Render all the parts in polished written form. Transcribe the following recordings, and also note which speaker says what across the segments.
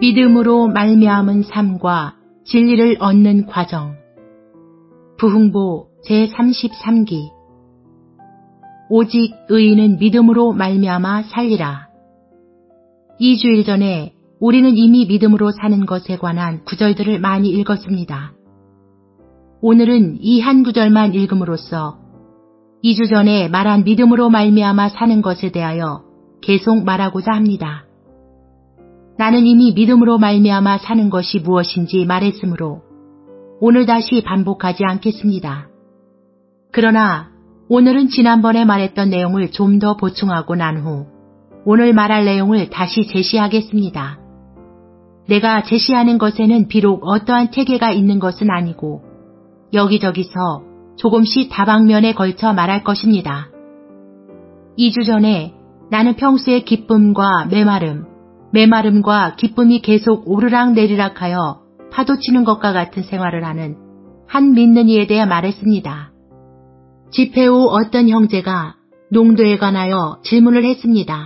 Speaker 1: 믿음으로 말미암은 삶과 진리를 얻는 과정. 부흥보 제33기. 오직 의인은 믿음으로 말미암아 살리라. 2주일 전에 우리는 이미 믿음으로 사는 것에 관한 구절들을 많이 읽었습니다. 오늘은 이 한 구절만 읽음으로써 2주 전에 말한 믿음으로 말미암아 사는 것에 대하여 계속 말하고자 합니다. 나는 이미 믿음으로 말미암아 사는 것이 무엇인지 말했으므로 오늘 다시 반복하지 않겠습니다. 그러나 오늘은 지난번에 말했던 내용을 좀 더 보충하고 난 후 오늘 말할 내용을 다시 제시하겠습니다. 내가 제시하는 것에는 비록 어떠한 체계가 있는 것은 아니고 여기저기서 조금씩 다방면에 걸쳐 말할 것입니다. 2주 전에 나는 평소에 기쁨과 메마름과 기쁨이 계속 오르락내리락 하여 파도치는 것과 같은 생활을 하는 한 믿는 이에 대해 말했습니다. 집회 후 어떤 형제가 농도에 관하여 질문을 했습니다.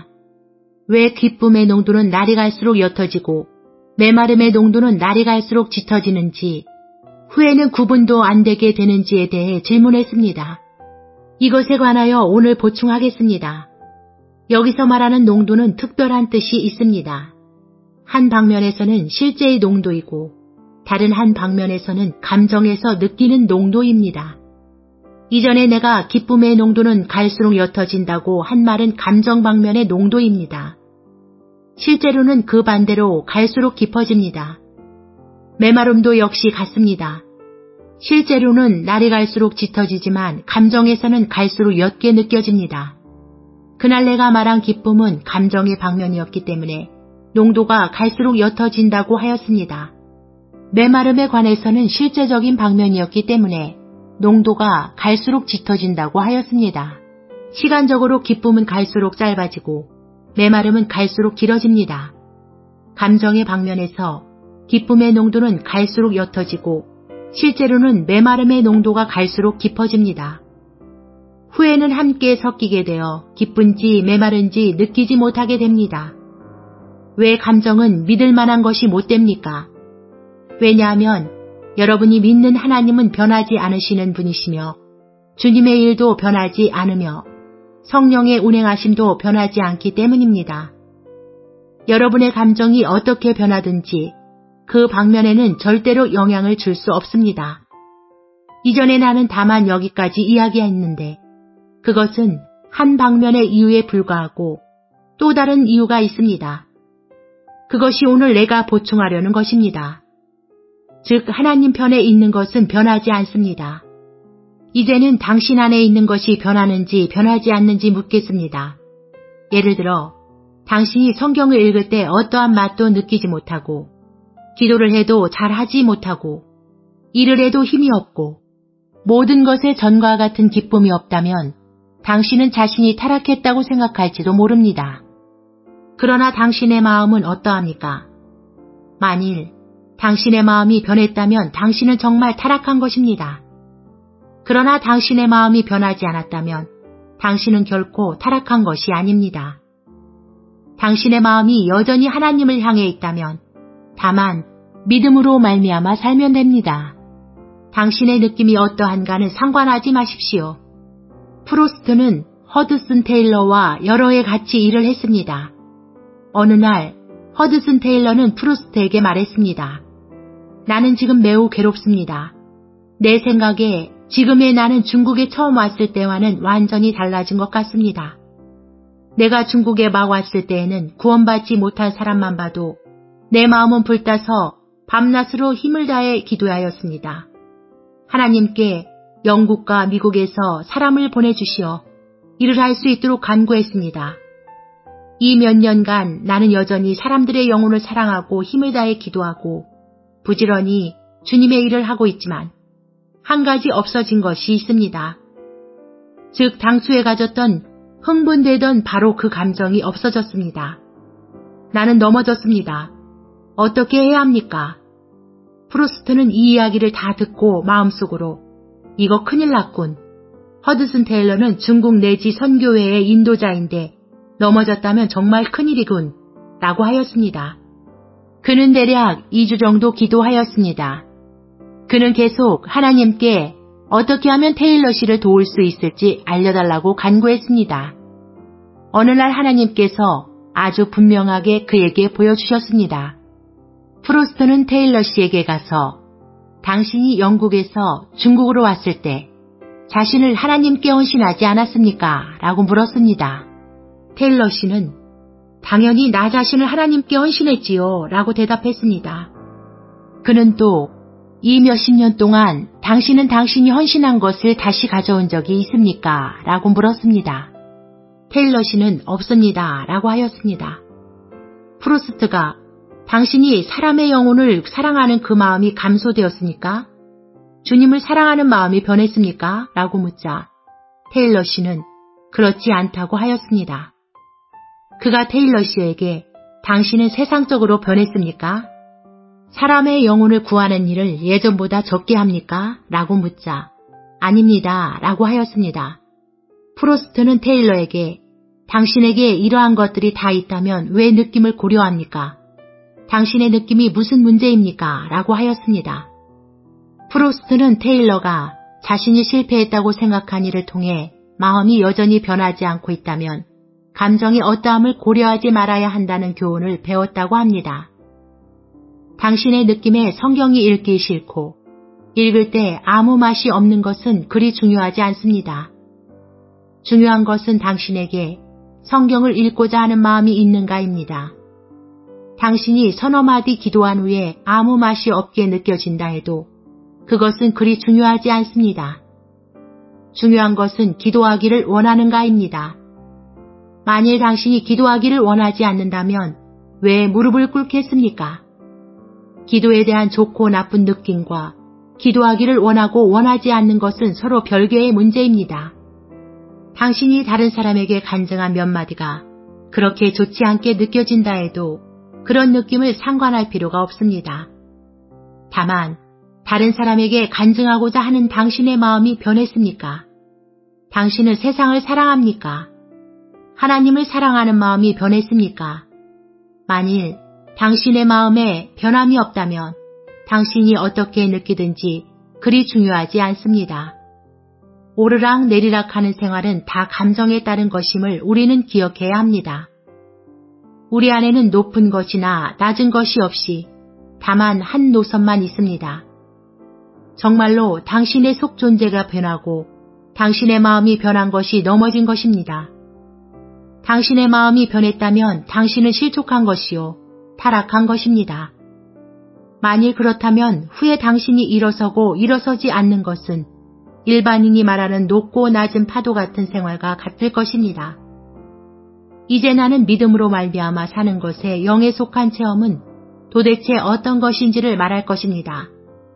Speaker 1: 왜 기쁨의 농도는 날이 갈수록 옅어지고 메마름의 농도는 날이 갈수록 짙어지는지, 후에는 구분도 안 되게 되는지에 대해 질문했습니다. 이것에 관하여 오늘 보충하겠습니다. 여기서 말하는 농도는 특별한 뜻이 있습니다. 한 방면에서는 실제의 농도이고 다른 한 방면에서는 감정에서 느끼는 농도입니다. 이전에 내가 기쁨의 농도는 갈수록 옅어진다고 한 말은 감정 방면의 농도입니다. 실제로는 그 반대로 갈수록 깊어집니다. 메마름도 역시 같습니다. 실제로는 날이 갈수록 짙어지지만 감정에서는 갈수록 옅게 느껴집니다. 그날 내가 말한 기쁨은 감정의 방면이었기 때문에 농도가 갈수록 옅어진다고 하였습니다. 메마름에 관해서는 실제적인 방면이었기 때문에 농도가 갈수록 짙어진다고 하였습니다. 시간적으로 기쁨은 갈수록 짧아지고 메마름은 갈수록 길어집니다. 감정의 방면에서 기쁨의 농도는 갈수록 옅어지고 실제로는 메마름의 농도가 갈수록 깊어집니다. 후에는 함께 섞이게 되어 기쁜지 메마른지 느끼지 못하게 됩니다. 왜 감정은 믿을 만한 것이 못 됩니까? 왜냐하면 여러분이 믿는 하나님은 변하지 않으시는 분이시며 주님의 일도 변하지 않으며 성령의 운행하심도 변하지 않기 때문입니다. 여러분의 감정이 어떻게 변하든지 그 방면에는 절대로 영향을 줄 수 없습니다. 이전에 나는 다만 여기까지 이야기했는데 그것은 한 방면의 이유에 불과하고 또 다른 이유가 있습니다. 그것이 오늘 내가 보충하려는 것입니다. 즉 하나님 편에 있는 것은 변하지 않습니다. 이제는 당신 안에 있는 것이 변하는지 변하지 않는지 묻겠습니다. 예를 들어 당신이 성경을 읽을 때 어떠한 맛도 느끼지 못하고 기도를 해도 잘하지 못하고 일을 해도 힘이 없고 모든 것에 전과 같은 기쁨이 없다면 당신은 자신이 타락했다고 생각할지도 모릅니다. 그러나 당신의 마음은 어떠합니까? 만일 당신의 마음이 변했다면 당신은 정말 타락한 것입니다. 그러나 당신의 마음이 변하지 않았다면 당신은 결코 타락한 것이 아닙니다. 당신의 마음이 여전히 하나님을 향해 있다면 다만 믿음으로 말미암아 살면 됩니다. 당신의 느낌이 어떠한가는 상관하지 마십시오. 프로스트는 허드슨 테일러와 여러 해 같이 일을 했습니다. 어느 날 허드슨 테일러는 프루스트에게 말했습니다. 나는 지금 매우 괴롭습니다. 내 생각에 지금의 나는 중국에 처음 왔을 때와는 완전히 달라진 것 같습니다. 내가 중국에 막 왔을 때에는 구원받지 못한 사람만 봐도 내 마음은 불타서 밤낮으로 힘을 다해 기도하였습니다. 하나님께 영국과 미국에서 사람을 보내주시어 일을 할 수 있도록 간구했습니다. 이 몇 년간 나는 여전히 사람들의 영혼을 사랑하고 힘을 다해 기도하고 부지런히 주님의 일을 하고 있지만 한 가지 없어진 것이 있습니다. 즉 당초에 가졌던 흥분되던 바로 그 감정이 없어졌습니다. 나는 넘어졌습니다. 어떻게 해야 합니까? 프루스트는 이 이야기를 다 듣고 마음속으로 이거 큰일 났군. 허드슨 테일러는 중국 내지 선교회의 인도자인데 넘어졌다면 정말 큰일이군 라고 하였습니다. 그는 대략 2주 정도 기도하였습니다. 그는 계속 하나님께 어떻게 하면 테일러 씨를 도울 수 있을지 알려달라고 간구했습니다. 어느 날 하나님께서 아주 분명하게 그에게 보여주셨습니다. 프로스트는 테일러 씨에게 가서 당신이 영국에서 중국으로 왔을 때 자신을 하나님께 헌신하지 않았습니까? 라고 물었습니다. 테일러 씨는 당연히 나 자신을 하나님께 헌신했지요 라고 대답했습니다. 그는 또 이 몇십 년 동안 당신은 당신이 헌신한 것을 다시 가져온 적이 있습니까? 라고 물었습니다. 테일러 씨는 없습니다 라고 하였습니다. 프로스트가 당신이 사람의 영혼을 사랑하는 그 마음이 감소되었습니까? 주님을 사랑하는 마음이 변했습니까? 라고 묻자 테일러 씨는 그렇지 않다고 하였습니다. 그가 테일러 씨에게 당신은 세상적으로 변했습니까? 사람의 영혼을 구하는 일을 예전보다 적게 합니까? 라고 묻자 아닙니다 라고 하였습니다. 프로스트는 테일러에게 당신에게 이러한 것들이 다 있다면 왜 느낌을 고려합니까? 당신의 느낌이 무슨 문제입니까? 라고 하였습니다. 프로스트는 테일러가 자신이 실패했다고 생각한 일을 통해 마음이 여전히 변하지 않고 있다면 감정의 어떠함을 고려하지 말아야 한다는 교훈을 배웠다고 합니다. 당신의 느낌에 성경이 읽기 싫고 읽을 때 아무 맛이 없는 것은 그리 중요하지 않습니다. 중요한 것은 당신에게 성경을 읽고자 하는 마음이 있는가입니다. 당신이 서너 마디 기도한 후에 아무 맛이 없게 느껴진다 해도 그것은 그리 중요하지 않습니다. 중요한 것은 기도하기를 원하는가입니다. 만일 당신이 기도하기를 원하지 않는다면 왜 무릎을 꿇겠습니까? 기도에 대한 좋고 나쁜 느낌과 기도하기를 원하고 원하지 않는 것은 서로 별개의 문제입니다. 당신이 다른 사람에게 간증한 몇 마디가 그렇게 좋지 않게 느껴진다 해도 그런 느낌을 상관할 필요가 없습니다. 다만 다른 사람에게 간증하고자 하는 당신의 마음이 변했습니까? 당신은 세상을 사랑합니까? 하나님을 사랑하는 마음이 변했습니까? 만일 당신의 마음에 변함이 없다면 당신이 어떻게 느끼든지 그리 중요하지 않습니다. 오르락 내리락 하는 생활은 다 감정에 따른 것임을 우리는 기억해야 합니다. 우리 안에는 높은 것이나 낮은 것이 없이 다만 한 노선만 있습니다. 정말로 당신의 속 존재가 변하고 당신의 마음이 변한 것이 넘어진 것입니다. 당신의 마음이 변했다면 당신은 실족한 것이요, 타락한 것입니다. 만일 그렇다면 후에 당신이 일어서고 일어서지 않는 것은 일반인이 말하는 높고 낮은 파도 같은 생활과 같을 것입니다. 이제 나는 믿음으로 말미암아 사는 것에 영에 속한 체험은 도대체 어떤 것인지를 말할 것입니다.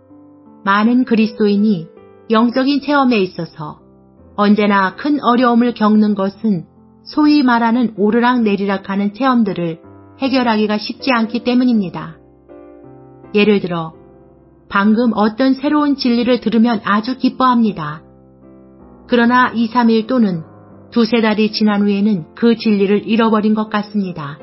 Speaker 1: 많은 그리스도인이 영적인 체험에 있어서 언제나 큰 어려움을 겪는 것은 소위 말하는 오르락 내리락하는 체험들을 해결하기가 쉽지 않기 때문입니다. 예를 들어 방금 어떤 새로운 진리를 들으면 아주 기뻐합니다. 그러나 2, 3일 또는 두세 달이 지난 후에는 그 진리를 잃어버린 것 같습니다.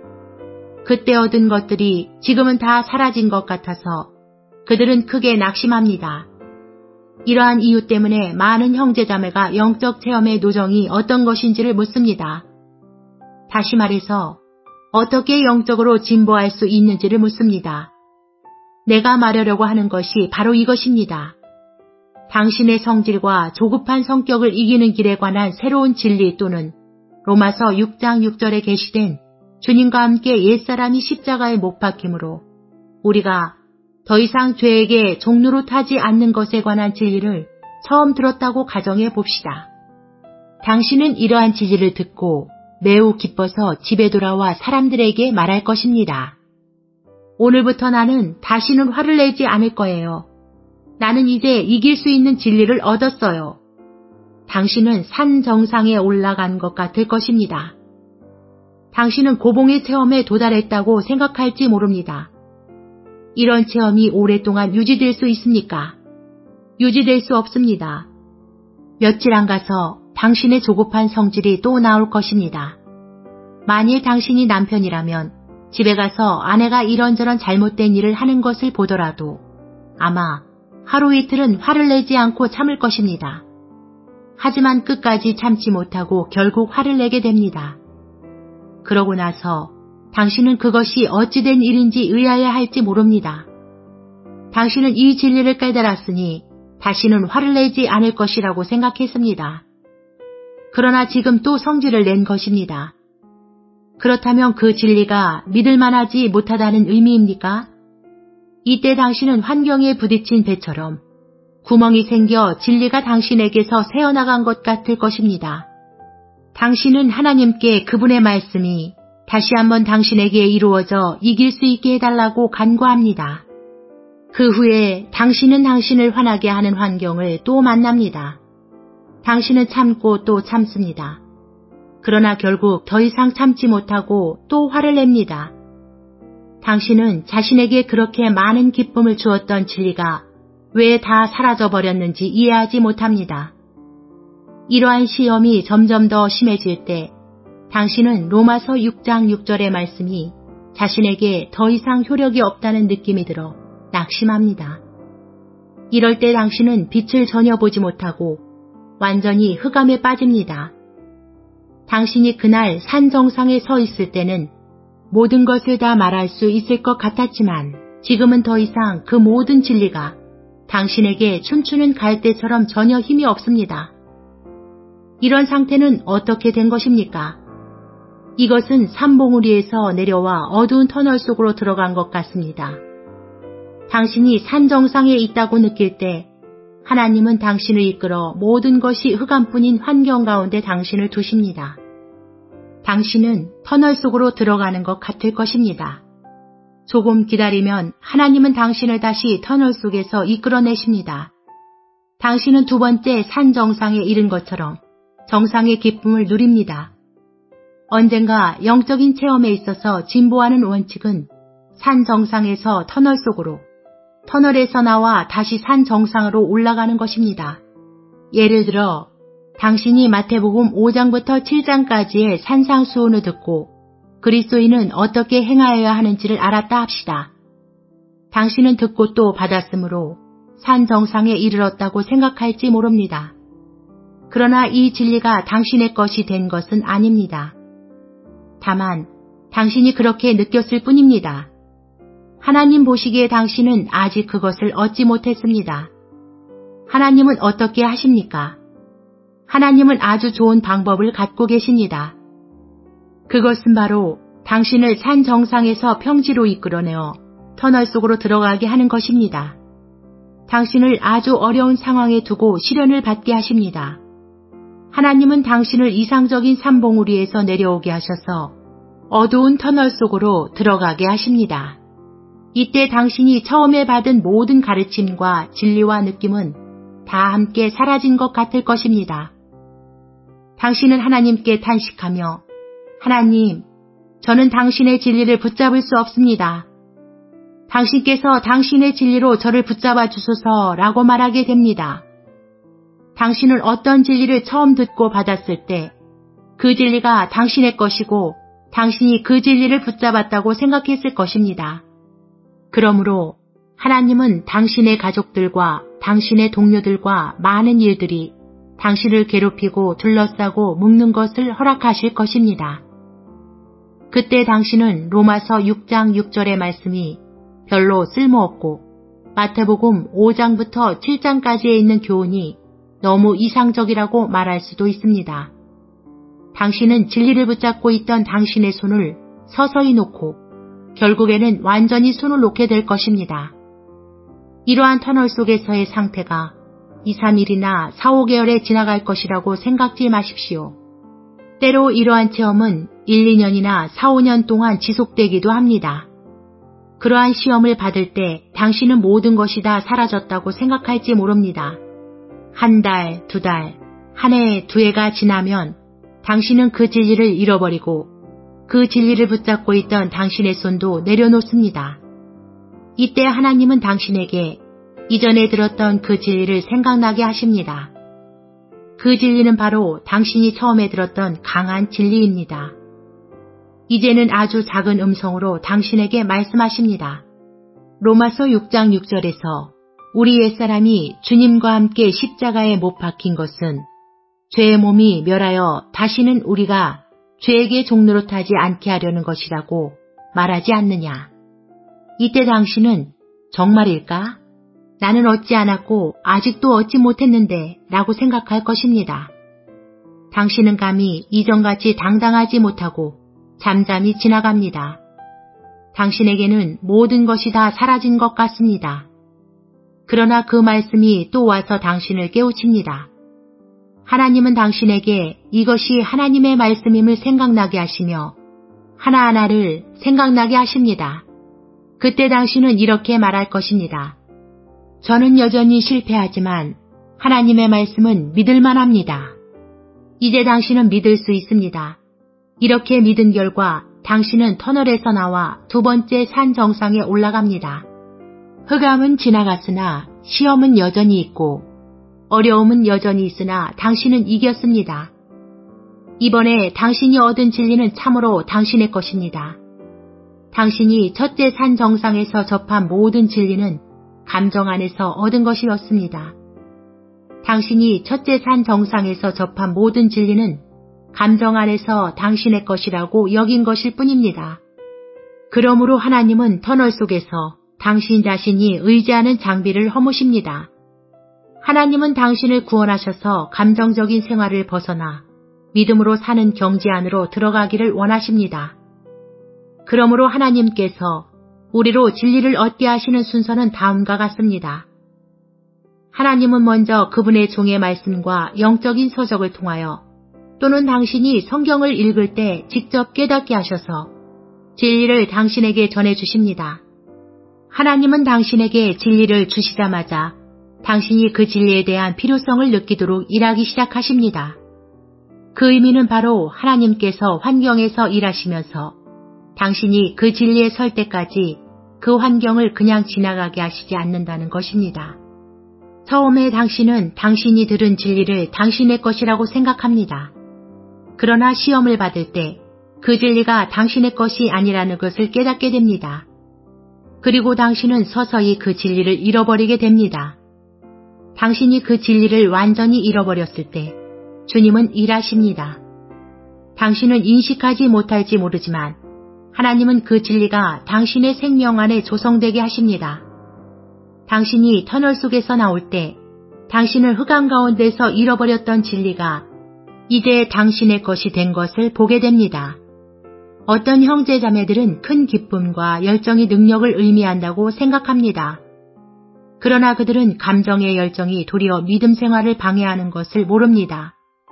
Speaker 1: 그때 얻은 것들이 지금은 다 사라진 것 같아서 그들은 크게 낙심합니다. 이러한 이유 때문에 많은 형제자매가 영적 체험의 노정이 어떤 것인지를 묻습니다. 다시 말해서 어떻게 영적으로 진보할 수 있는지를 묻습니다. 내가 말하려고 하는 것이 바로 이것입니다. 당신의 성질과 조급한 성격을 이기는 길에 관한 새로운 진리 또는 로마서 6장 6절에 게시된 주님과 함께 옛사람이 십자가에 못 박힘으로 우리가 더 이상 죄에게 종로로 타지 않는 것에 관한 진리를 처음 들었다고 가정해 봅시다. 당신은 이러한 진리를 듣고 매우 기뻐서 집에 돌아와 사람들에게 말할 것입니다. 오늘부터 나는 다시는 화를 내지 않을 거예요. 나는 이제 이길 수 있는 진리를 얻었어요. 당신은 산 정상에 올라간 것 같을 것입니다. 당신은 고봉의 체험에 도달했다고 생각할지 모릅니다. 이런 체험이 오랫동안 유지될 수 있습니까? 유지될 수 없습니다. 며칠 안 가서 당신의 조급한 성질이 또 나올 것입니다. 만일 당신이 남편이라면 집에 가서 아내가 이런저런 잘못된 일을 하는 것을 보더라도 아마 하루 이틀은 화를 내지 않고 참을 것입니다. 하지만 끝까지 참지 못하고 결국 화를 내게 됩니다. 그러고 나서 당신은 그것이 어찌된 일인지 의아해할지 모릅니다. 당신은 이 진리를 깨달았으니 다시는 화를 내지 않을 것이라고 생각했습니다. 그러나 지금 또 성질을 낸 것입니다. 그렇다면 그 진리가 믿을 만하지 못하다는 의미입니까? 이때 당신은 환경에 부딪힌 배처럼 구멍이 생겨 진리가 당신에게서 새어나간 것 같을 것입니다. 당신은 하나님께 그분의 말씀이 다시 한번 당신에게 이루어져 이길 수 있게 해달라고 간구합니다. 그 후에 당신은 당신을 화나게 하는 환경을 또 만납니다. 당신은 참고 또 참습니다. 그러나 결국 더 이상 참지 못하고 또 화를 냅니다. 당신은 자신에게 그렇게 많은 기쁨을 주었던 진리가 왜 다 사라져버렸는지 이해하지 못합니다. 이러한 시험이 점점 더 심해질 때 당신은 로마서 6장 6절의 말씀이 자신에게 더 이상 효력이 없다는 느낌이 들어 낙심합니다. 이럴 때 당신은 빛을 전혀 보지 못하고 완전히 흑암에 빠집니다. 당신이 그날 산 정상에 서 있을 때는 모든 것을 다 말할 수 있을 것 같았지만 지금은 더 이상 그 모든 진리가 당신에게 춤추는 갈대처럼 전혀 힘이 없습니다. 이런 상태는 어떻게 된 것입니까? 이것은 산봉우리에서 내려와 어두운 터널 속으로 들어간 것 같습니다. 당신이 산 정상에 있다고 느낄 때 하나님은 당신을 이끌어 모든 것이 흑암뿐인 환경 가운데 당신을 두십니다. 당신은 터널 속으로 들어가는 것 같을 것입니다. 조금 기다리면 하나님은 당신을 다시 터널 속에서 이끌어내십니다. 당신은 두 번째 산 정상에 이른 것처럼 정상의 기쁨을 누립니다. 언젠가 영적인 체험에 있어서 진보하는 원칙은 산 정상에서 터널 속으로, 터널에서 나와 다시 산 정상으로 올라가는 것입니다. 예를 들어 당신이 마태복음 5장부터 7장까지의 산상수훈을 듣고 그리스도인은 어떻게 행하여야 하는지를 알았다 합시다. 당신은 듣고 또 받았으므로 산 정상에 이르렀다고 생각할지 모릅니다. 그러나 이 진리가 당신의 것이 된 것은 아닙니다. 다만 당신이 그렇게 느꼈을 뿐입니다. 하나님 보시기에 당신은 아직 그것을 얻지 못했습니다. 하나님은 어떻게 하십니까? 하나님은 아주 좋은 방법을 갖고 계십니다. 그것은 바로 당신을 산 정상에서 평지로 이끌어내어 터널 속으로 들어가게 하는 것입니다. 당신을 아주 어려운 상황에 두고 시련을 받게 하십니다. 하나님은 당신을 이상적인 산봉우리에서 내려오게 하셔서 어두운 터널 속으로 들어가게 하십니다. 이때 당신이 처음에 받은 모든 가르침과 진리와 느낌은 다 함께 사라진 것 같을 것입니다. 당신은 하나님께 탄식하며 하나님, 저는 당신의 진리를 붙잡을 수 없습니다. 당신께서 당신의 진리로 저를 붙잡아 주소서라고 말하게 됩니다. 당신은 어떤 진리를 처음 듣고 받았을 때 그 진리가 당신의 것이고 당신이 그 진리를 붙잡았다고 생각했을 것입니다. 그러므로 하나님은 당신의 가족들과 당신의 동료들과 많은 일들이 당신을 괴롭히고 둘러싸고 묶는 것을 허락하실 것입니다. 그때 당신은 로마서 6장 6절의 말씀이 별로 쓸모없고 마태복음 5장부터 7장까지에 있는 교훈이 너무 이상적이라고 말할 수도 있습니다. 당신은 진리를 붙잡고 있던 당신의 손을 서서히 놓고 결국에는 완전히 손을 놓게 될 것입니다. 이러한 터널 속에서의 상태가 2, 3일이나 4, 5개월에 지나갈 것이라고 생각지 마십시오. 때로 이러한 체험은 1, 2년이나 4, 5년 동안 지속되기도 합니다. 그러한 시험을 받을 때 당신은 모든 것이 다 사라졌다고 생각할지 모릅니다. 한 달, 두 달, 한 해, 두 해가 지나면 당신은 그 진리를 잃어버리고 그 진리를 붙잡고 있던 당신의 손도 내려놓습니다. 이때 하나님은 당신에게 이전에 들었던 그 진리를 생각나게 하십니다. 그 진리는 바로 당신이 처음에 들었던 강한 진리입니다. 이제는 아주 작은 음성으로 당신에게 말씀하십니다. 로마서 6장 6절에서 우리 옛사람이 주님과 함께 십자가에 못 박힌 것은 죄의 몸이 멸하여 다시는 우리가 죄에게 종노릇하지 않게 하려는 것이라고 말하지 않느냐. 이때 당신은 정말일까? 나는 얻지 않았고 아직도 얻지 못했는데 라고 생각할 것입니다. 당신은 감히 이전같이 당당하지 못하고 잠잠히 지나갑니다. 당신에게는 모든 것이 다 사라진 것 같습니다. 그러나 그 말씀이 또 와서 당신을 깨우칩니다. 하나님은 당신에게 이것이 하나님의 말씀임을 생각나게 하시며 하나하나를 생각나게 하십니다. 그때 당신은 이렇게 말할 것입니다. 저는 여전히 실패하지만 하나님의 말씀은 믿을만 합니다. 이제 당신은 믿을 수 있습니다. 이렇게 믿은 결과 당신은 터널에서 나와 두 번째 산 정상에 올라갑니다. 흑암은 지나갔으나 시험은 여전히 있고 어려움은 여전히 있으나 당신은 이겼습니다. 이번에 당신이 얻은 진리는 참으로 당신의 것입니다. 당신이 첫째 산 정상에서 접한 모든 진리는 감정 안에서 얻은 것이었습니다. 당신이 첫째 산 정상에서 접한 모든 진리는 감정 안에서 당신의 것이라고 여긴 것일 뿐입니다. 그러므로 하나님은 터널 속에서 당신 자신이 의지하는 장비를 허무십니다. 하나님은 당신을 구원하셔서 감정적인 생활을 벗어나 믿음으로 사는 경지 안으로 들어가기를 원하십니다. 그러므로 하나님께서 우리로 진리를 얻게 하시는 순서는 다음과 같습니다. 하나님은 먼저 그분의 종의 말씀과 영적인 서적을 통하여 또는 당신이 성경을 읽을 때 직접 깨닫게 하셔서 진리를 당신에게 전해주십니다. 하나님은 당신에게 진리를 주시자마자 당신이 그 진리에 대한 필요성을 느끼도록 일하기 시작하십니다. 그 의미는 바로 하나님께서 환경에서 일하시면서 당신이 그 진리에 설 때까지 그 환경을 그냥 지나가게 하시지 않는다는 것입니다. 처음에 당신은 당신이 들은 진리를 당신의 것이라고 생각합니다. 그러나 시험을 받을 때 그 진리가 당신의 것이 아니라는 것을 깨닫게 됩니다. 그리고 당신은 서서히 그 진리를 잃어버리게 됩니다. 당신이 그 진리를 완전히 잃어버렸을 때 주님은 일하십니다. 당신은 인식하지 못할지 모르지만 하나님은 그 진리가 당신의 생명 안에 조성되게 하십니다. 당신이 터널 속에서 나올 때 당신을 흑암 가운데서 잃어버렸던 진리가 이제 당신의 것이 된 것을 보게 됩니다. 어떤 형제 자매들은 큰 기쁨과 열정이 능력을 의미한다고 생각합니다. 그러나 그들은 감정의 열정이 도리어 믿음 생활을 방해하는 것을 모릅니다.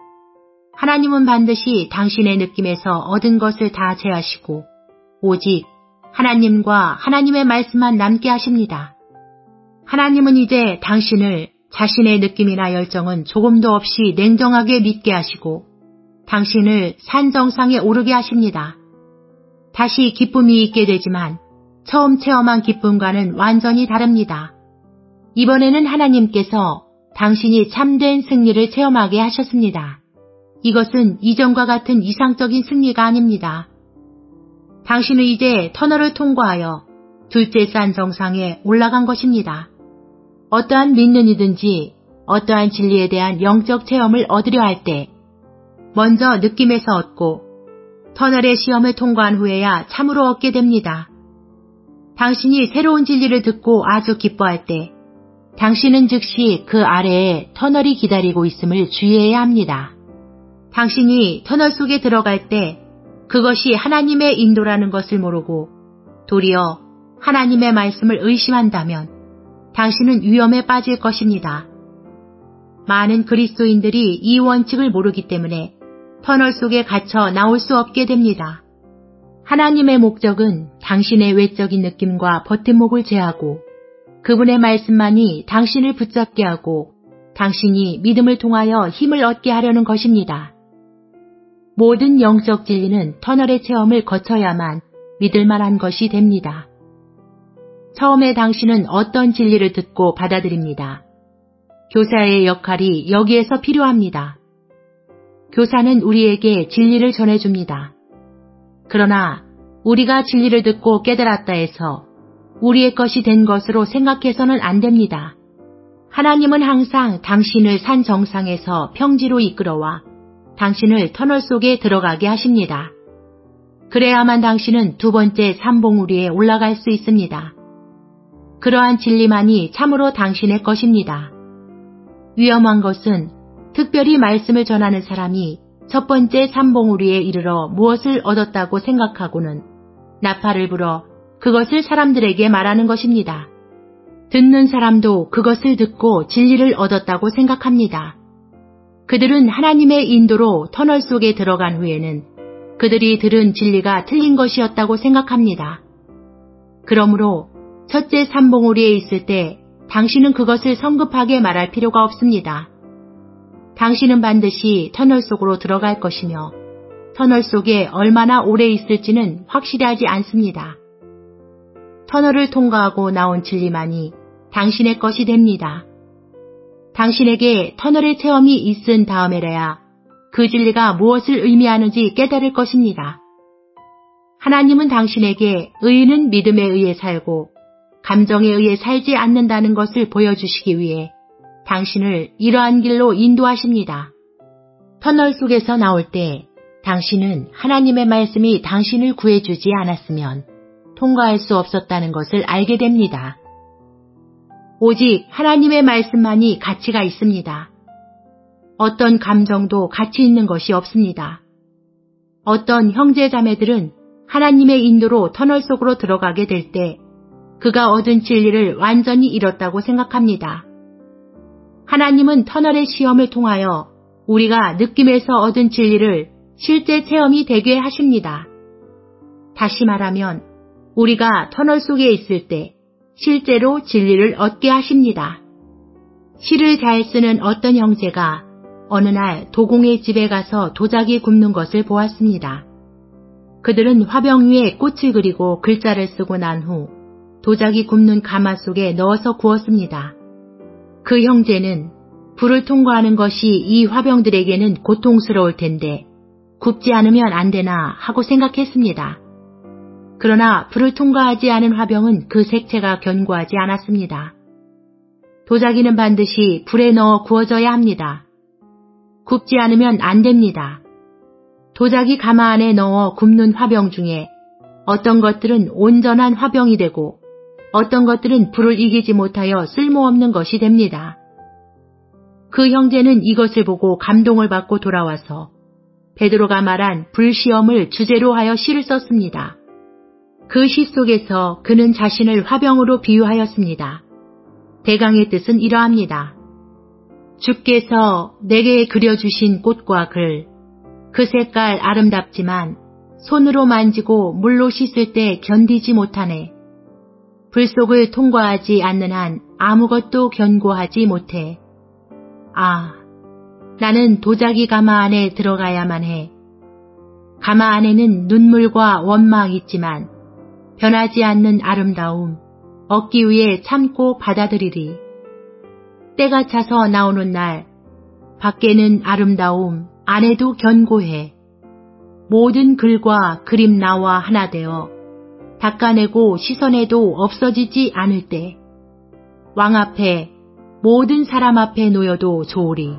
Speaker 1: 하나님은 반드시 당신의 느낌에서 얻은 것을 다 제하시고 오직 하나님과 하나님의 말씀만 남게 하십니다. 하나님은 이제 당신을 자신의 느낌이나 열정은 조금도 없이 냉정하게 믿게 하시고 당신을 산 정상에 오르게 하십니다. 다시 기쁨이 있게 되지만 처음 체험한 기쁨과는 완전히 다릅니다. 이번에는 하나님께서 당신이 참된 승리를 체험하게 하셨습니다. 이것은 이전과 같은 이상적인 승리가 아닙니다. 당신은 이제 터널을 통과하여 둘째 산 정상에 올라간 것입니다. 어떠한 믿는 이든지 어떠한 진리에 대한 영적 체험을 얻으려 할 때 먼저 느낌에서 얻고 터널의 시험을 통과한 후에야 참으로 얻게 됩니다. 당신이 새로운 진리를 듣고 아주 기뻐할 때 당신은 즉시 그 아래에 터널이 기다리고 있음을 주의해야 합니다. 당신이 터널 속에 들어갈 때 그것이 하나님의 인도라는 것을 모르고 도리어 하나님의 말씀을 의심한다면 당신은 위험에 빠질 것입니다. 많은 그리스도인들이 이 원칙을 모르기 때문에 터널 속에 갇혀 나올 수 없게 됩니다. 하나님의 목적은 당신의 외적인 느낌과 버팀목을 제하고 그분의 말씀만이 당신을 붙잡게 하고 당신이 믿음을 통하여 힘을 얻게 하려는 것입니다. 모든 영적 진리는 터널의 체험을 거쳐야만 믿을 만한 것이 됩니다. 처음에 당신은 어떤 진리를 듣고 받아들입니다. 교사의 역할이 여기에서 필요합니다. 교사는 우리에게 진리를 전해줍니다. 그러나 우리가 진리를 듣고 깨달았다 해서 우리의 것이 된 것으로 생각해서는 안 됩니다. 하나님은 항상 당신을 산 정상에서 평지로 이끌어와 당신을 터널 속에 들어가게 하십니다. 그래야만 당신은 두 번째 산봉우리에 올라갈 수 있습니다. 그러한 진리만이 참으로 당신의 것입니다. 위험한 것은 특별히 말씀을 전하는 사람이 첫 번째 산봉우리에 이르러 무엇을 얻었다고 생각하고는 나팔을 불어 그것을 사람들에게 말하는 것입니다. 듣는 사람도 그것을 듣고 진리를 얻었다고 생각합니다. 그들은 하나님의 인도로 터널 속에 들어간 후에는 그들이 들은 진리가 틀린 것이었다고 생각합니다. 그러므로 첫째 산봉우리에 있을 때 당신은 그것을 성급하게 말할 필요가 없습니다. 당신은 반드시 터널 속으로 들어갈 것이며 터널 속에 얼마나 오래 있을지는 확실하지 않습니다. 터널을 통과하고 나온 진리만이 당신의 것이 됩니다. 당신에게 터널의 체험이 있은 다음에라야 그 진리가 무엇을 의미하는지 깨달을 것입니다. 하나님은 당신에게 의인은 믿음에 의해 살고 감정에 의해 살지 않는다는 것을 보여주시기 위해 당신을 이러한 길로 인도하십니다. 터널 속에서 나올 때 당신은 하나님의 말씀이 당신을 구해주지 않았으면 통과할 수 없었다는 것을 알게 됩니다. 오직 하나님의 말씀만이 가치가 있습니다. 어떤 감정도 가치 있는 것이 없습니다. 어떤 형제 자매들은 하나님의 인도로 터널 속으로 들어가게 될 때 그가 얻은 진리를 완전히 잃었다고 생각합니다. 하나님은 터널의 시험을 통하여 우리가 느낌에서 얻은 진리를 실제 체험이 되게 하십니다. 다시 말하면 우리가 터널 속에 있을 때 실제로 진리를 얻게 하십니다. 실을 잘 쓰는 어떤 형제가 어느 날 도공의 집에 가서 도자기 굽는 것을 보았습니다. 그들은 화병 위에 꽃을 그리고 글자를 쓰고 난 후 도자기 굽는 가마 속에 넣어서 구웠습니다. 그 형제는 불을 통과하는 것이 이 화병들에게는 고통스러울 텐데 굽지 않으면 안 되나 하고 생각했습니다. 그러나 불을 통과하지 않은 화병은 그 색채가 견고하지 않았습니다. 도자기는 반드시 불에 넣어 구워져야 합니다. 굽지 않으면 안 됩니다. 도자기 가마 안에 넣어 굽는 화병 중에 어떤 것들은 온전한 화병이 되고 어떤 것들은 불을 이기지 못하여 쓸모없는 것이 됩니다. 그 형제는 이것을 보고 감동을 받고 돌아와서 베드로가 말한 불시험을 주제로 하여 시를 썼습니다. 그 시 속에서 그는 자신을 화병으로 비유하였습니다. 대강의 뜻은 이러합니다. 주께서 내게 그려주신 꽃과 글, 그 색깔 아름답지만 손으로 만지고 물로 씻을 때 견디지 못하네. 불 속을 통과하지 않는 한 아무것도 견고하지 못해. 아, 나는 도자기 가마 안에 들어가야만 해. 가마 안에는 눈물과 원망이 있지만 변하지 않는 아름다움, 얻기 위해 참고 받아들이리. 때가 차서 나오는 날, 밖에는 아름다움, 안에도 견고해. 모든 글과 그림 나와 하나 되어 닦아내고 씻어내도 없어지지 않을 때, 왕 앞에 모든 사람 앞에 놓여도 좋으리.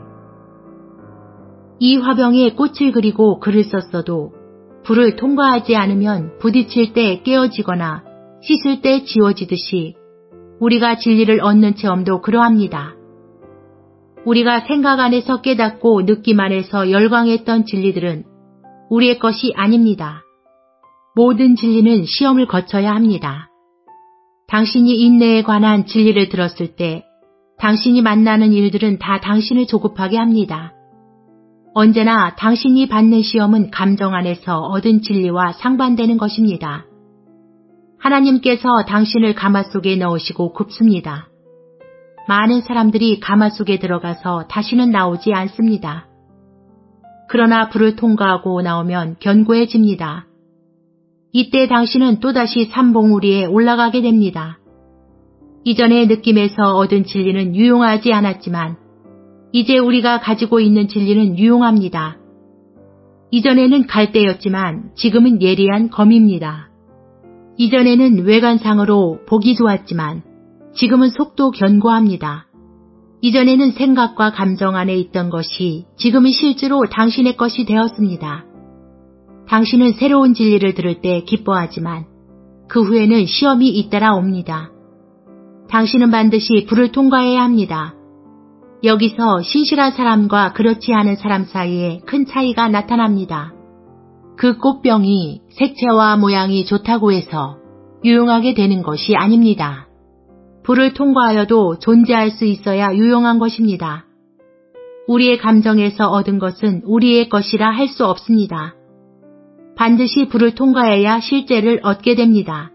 Speaker 1: 이 화병에 꽃을 그리고 글을 썼어도 불을 통과하지 않으면 부딪힐 때 깨어지거나 씻을 때 지워지듯이 우리가 진리를 얻는 체험도 그러합니다. 우리가 생각 안에서 깨닫고 느낌 안에서 열광했던 진리들은 우리의 것이 아닙니다. 모든 진리는 시험을 거쳐야 합니다. 당신이 인내에 관한 진리를 들었을 때 당신이 만나는 일들은 다 당신을 조급하게 합니다. 언제나 당신이 받는 시험은 감정 안에서 얻은 진리와 상반되는 것입니다. 하나님께서 당신을 가마 속에 넣으시고 굽습니다. 많은 사람들이 가마 속에 들어가서 다시는 나오지 않습니다. 그러나 불을 통과하고 나오면 견고해집니다. 이때 당신은 또다시 산봉우리에 올라가게 됩니다. 이전의 느낌에서 얻은 진리는 유용하지 않았지만 이제 우리가 가지고 있는 진리는 유용합니다. 이전에는 갈대였지만 지금은 예리한 검입니다. 이전에는 외관상으로 보기 좋았지만 지금은 속도 견고합니다. 이전에는 생각과 감정 안에 있던 것이 지금은 실제로 당신의 것이 되었습니다. 당신은 새로운 진리를 들을 때 기뻐하지만 그 후에는 시험이 잇따라 옵니다. 당신은 반드시 불을 통과해야 합니다. 여기서 신실한 사람과 그렇지 않은 사람 사이에 큰 차이가 나타납니다. 그 꽃병이 색채와 모양이 좋다고 해서 유용하게 되는 것이 아닙니다. 불을 통과하여도 존재할 수 있어야 유용한 것입니다. 우리의 감정에서 얻은 것은 우리의 것이라 할 수 없습니다. 반드시 불을 통과해야 실제를 얻게 됩니다.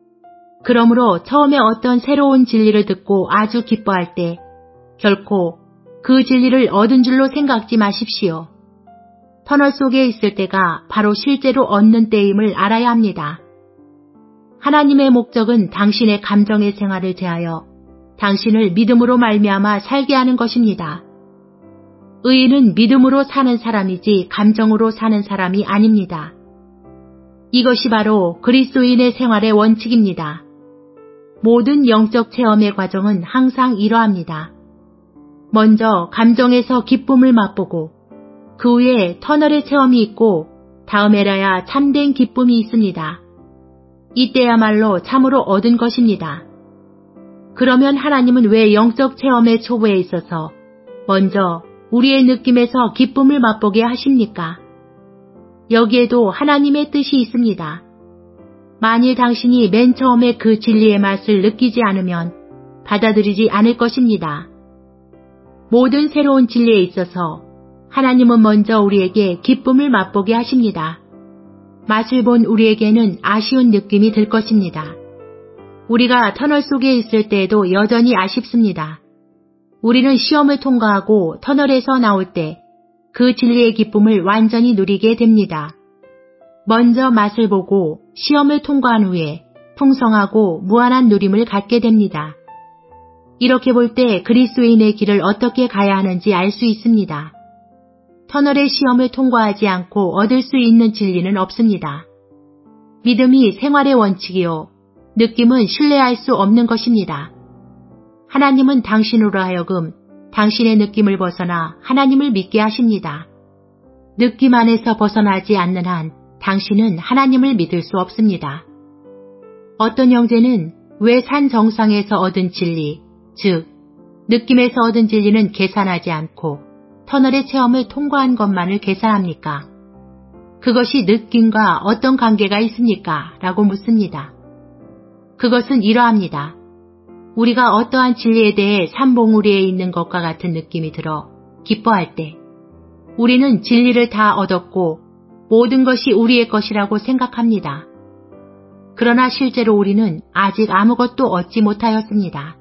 Speaker 1: 그러므로 처음에 어떤 새로운 진리를 듣고 아주 기뻐할 때 결코 그 진리를 얻은 줄로 생각지 마십시오. 터널 속에 있을 때가 바로 실제로 얻는 때임을 알아야 합니다. 하나님의 목적은 당신의 감정의 생활을 대하여 당신을 믿음으로 말미암아 살게 하는 것입니다. 의인은 믿음으로 사는 사람이지 감정으로 사는 사람이 아닙니다. 이것이 바로 그리스도인의 생활의 원칙입니다. 모든 영적 체험의 과정은 항상 이러합니다. 먼저 감정에서 기쁨을 맛보고 그 후에 터널의 체험이 있고 다음에라야 참된 기쁨이 있습니다. 이때야말로 참으로 얻은 것입니다. 그러면 하나님은 왜 영적 체험의 초보에 있어서 먼저 우리의 느낌에서 기쁨을 맛보게 하십니까? 여기에도 하나님의 뜻이 있습니다. 만일 당신이 맨 처음에 그 진리의 맛을 느끼지 않으면 받아들이지 않을 것입니다. 모든 새로운 진리에 있어서 하나님은 먼저 우리에게 기쁨을 맛보게 하십니다. 맛을 본 우리에게는 아쉬운 느낌이 들 것입니다. 우리가 터널 속에 있을 때에도 여전히 아쉽습니다. 우리는 시험을 통과하고 터널에서 나올 때 그 진리의 기쁨을 완전히 누리게 됩니다. 먼저 맛을 보고 시험을 통과한 후에 풍성하고 무한한 누림을 갖게 됩니다. 이렇게 볼 때 그리스도인의 길을 어떻게 가야 하는지 알 수 있습니다. 터널의 시험을 통과하지 않고 얻을 수 있는 진리는 없습니다. 믿음이 생활의 원칙이요. 느낌은 신뢰할 수 없는 것입니다. 하나님은 당신으로 하여금 당신의 느낌을 벗어나 하나님을 믿게 하십니다. 느낌 안에서 벗어나지 않는 한 당신은 하나님을 믿을 수 없습니다. 어떤 형제는 왜 산 정상에서 얻은 진리, 즉 느낌에서 얻은 진리는 계산하지 않고 터널의 체험을 통과한 것만을 계산합니까? 그것이 느낌과 어떤 관계가 있습니까? 라고 묻습니다. 그것은 이러합니다. 우리가 어떠한 진리에 대해 산봉우리에 있는 것과 같은 느낌이 들어 기뻐할 때 우리는 진리를 다 얻었고 모든 것이 우리의 것이라고 생각합니다. 그러나 실제로 우리는 아직 아무것도 얻지 못하였습니다.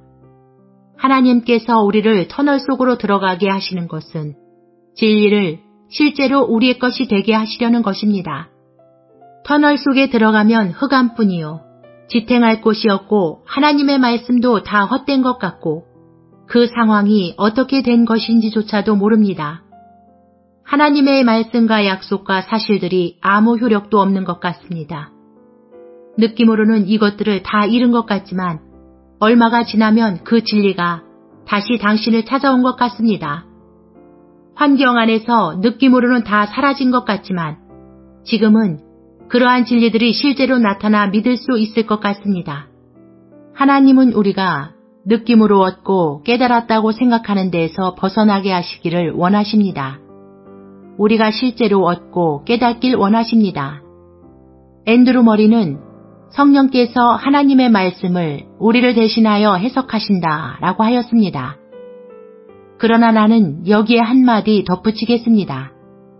Speaker 1: 하나님께서 우리를 터널 속으로 들어가게 하시는 것은 진리를 실제로 우리의 것이 되게 하시려는 것입니다. 터널 속에 들어가면 흑암뿐이요. 지탱할 곳이 없고 하나님의 말씀도 다 헛된 것 같고 그 상황이 어떻게 된 것인지조차도 모릅니다. 하나님의 말씀과 약속과 사실들이 아무 효력도 없는 것 같습니다. 느낌으로는 이것들을 다 잃은 것 같지만 얼마가 지나면 그 진리가 다시 당신을 찾아온 것 같습니다. 환경 안에서 느낌으로는 다 사라진 것 같지만 지금은 그러한 진리들이 실제로 나타나 믿을 수 있을 것 같습니다. 하나님은 우리가 느낌으로 얻고 깨달았다고 생각하는 데에서 벗어나게 하시기를 원하십니다. 우리가 실제로 얻고 깨닫길 원하십니다. 앤드루 머리는 성령께서 하나님의 말씀을 우리를 대신하여 해석하신다 라고 하였습니다. 그러나 나는 여기에 한마디 덧붙이겠습니다.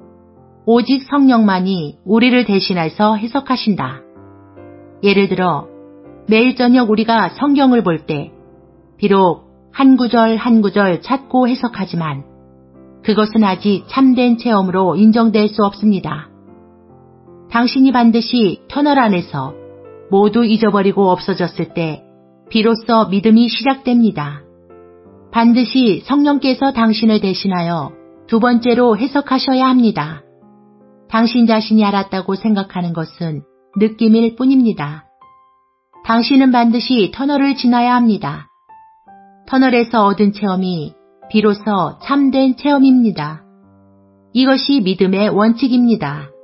Speaker 1: 오직 성령만이 우리를 대신해서 해석하신다. 예를 들어 매일 저녁 우리가 성경을 볼 때 비록 한 구절 한 구절 찾고 해석하지만 그것은 아직 참된 체험으로 인정될 수 없습니다. 당신이 반드시 터널 안에서 모두 잊어버리고 없어졌을 때 비로소 믿음이 시작됩니다. 반드시 성령께서 당신을 대신하여 두 번째로 해석하셔야 합니다. 당신 자신이 알았다고 생각하는 것은 느낌일 뿐입니다. 당신은 반드시 터널을 지나야 합니다. 터널에서 얻은 체험이 비로소 참된 체험입니다. 이것이 믿음의 원칙입니다.